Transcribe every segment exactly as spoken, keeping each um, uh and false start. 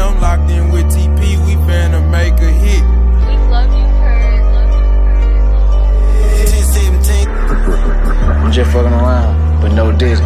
I'm locked in with T P, we finna make a hit. We love you, Kurt. ten seventeen. I'm just fucking around, but no diddy.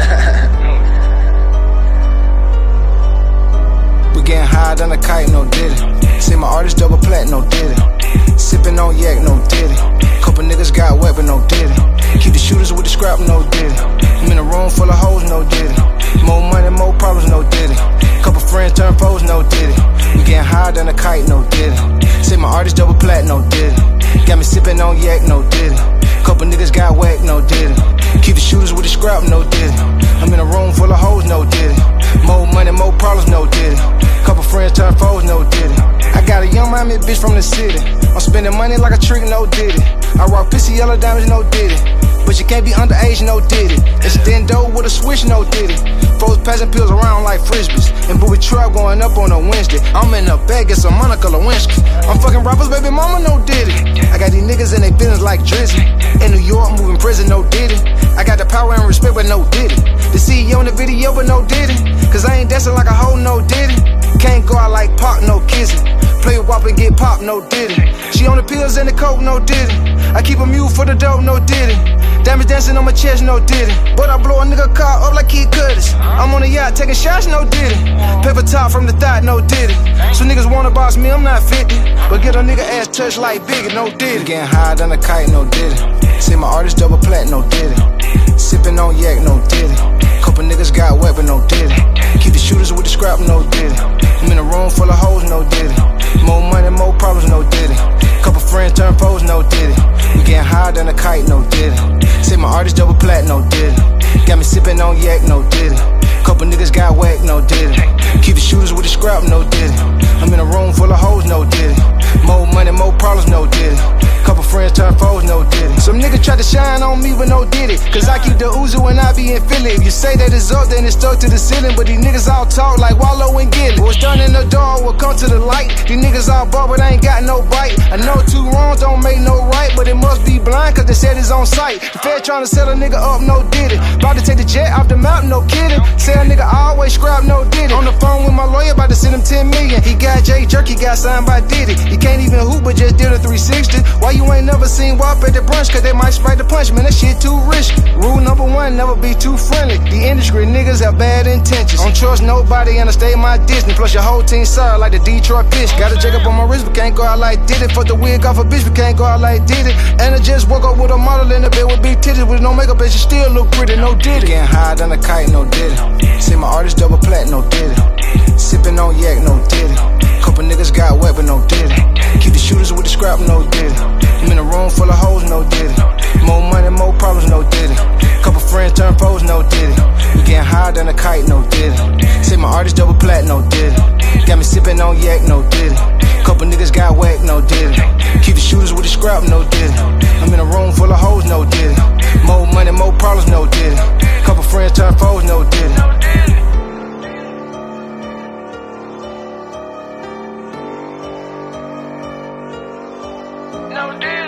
We getting high than a kite, no diddy. See my artist double plat, no diddy. Sippin' on yak, no diddy. Couple niggas got wet, but no diddy. Keep the shooters with the scrap, no diddy. I'm in a room full of hoes, no diddy. More money, more problems, no diddy. Couple friends turn foes, no diddy. We getting high than a kite, no diddy. See my artist double plat, no diddy. Got me sippin' on yak, no diddy. Couple niggas got whacked, no diddy. Keep the shooters with the scrap, no diddy. I'm in a room full of hoes, no diddy. More money, more problems, no diddy. Couple friends turn foes, no diddy. I got a young Miami bitch from the city. I'm spending money like a trick, no diddy. I rock pissy yellow diamonds, no diddy. But you can't be underage, no diddy. It's Dendo with a switch, no diddy. Folks passing pills around like frisbees. And booby trap going up on a Wednesday. I'm in a bag, get some Monica Lewinsky. I'm fucking rappers, baby mama, no diddy. I got these niggas in they feelings like Drizzy. In New York, moving prison, no diddy. I got the power and respect, but no diddy. The C E O in the video, but no diddy. Cause I ain't dancing like a hoe, no diddy. Can't go out like Pac, no kissing. Play with wop and get popped, no diddy. She on the pills and the coke, no diddy. I keep a mule for the dope, no diddy. Diamonds dancing on my chest, no diddy. But I blow a nigga car up like Kid Cudis. I'm on a yacht taking shots, no diddy. Paper top from the thigh, no diddy. So niggas wanna boss me, I'm not fifty. But get a nigga ass touched like Biggie, no diddy. Getting high than a kite, no diddy. See my artist double plat, no diddy. Sippin' on yak, no diddy. Couple niggas got wet, but no diddy. Keep the shooters with the scrap, no diddy. I'm in a room full of hoes, no diddy. More money, more problems, no diddy. Couple friends turn foes, no diddy. We getting higher than a kite, no diddy. Say my artist double plat, no diddy. Got me sippin' on yak, no diddy. Couple niggas got whacked, no diddy. Keep the shooters with the scrap, no diddy. I'm in a room full of hoes, no diddy. More money, more problems, no diddy. Couple friends turn foes, no diddy. Some niggas try to shine on me, but no diddy. Cause I keep the Uzi when I be in Philly. If you say that it's up, then it's stuck to the ceiling. But these niggas all talk like Wallow and Gilly. What's done in the door will come to the light. These niggas all ball, but I ain't got no bite. I know two wrongs don't make no right, but it must be blind cause they said it's on sight. The Fed trying to sell a nigga up, no diddy. About to take the jet off the mountain, no kidding. Say a nigga always scrap, no diddy. On the phone with my lawyer, about to send him ten million. He got Jay Jerky, got signed by Diddy. He can't even hoop, but just did a three sixty. Why you ain't never seen W A P at the brunch? Cause they might spike the punch, man, that shit too risky. Rule number one, never be too friendly. The industry niggas have bad intentions. Don't trust nobody and I stay my distance. Plus your whole team sorry like the Detroit Pistons. Got a Jacob on my wrist, but can't go out like Diddy. Fuck the wig off a bitch, but can't go out like Diddy. And I just woke up with a model in the bed with big titties. With no makeup, and she still look pretty, no diddy. Getting high than a kite, no diddy. See my artist double plat, no diddy. Sippin' on yak, no diddy. Couple niggas got wet, but no diddy. Keep the shooters with the scrap, no diddy. I'm in a room full of hoes, no diddy. More money, more problems, no diddy. Couple friends turn foes, no diddy. We getting higher than a kite, no diddy. Say my artist double plat, no diddy. Got me sippin' on yak, no diddy. Couple niggas got whacked, no diddy. Keep the shooters with the scrap, no diddy. I'm in a room full of hoes, no diddy. More money, more problems, no diddy. Couple friends turn foes, no diddy. No diddy.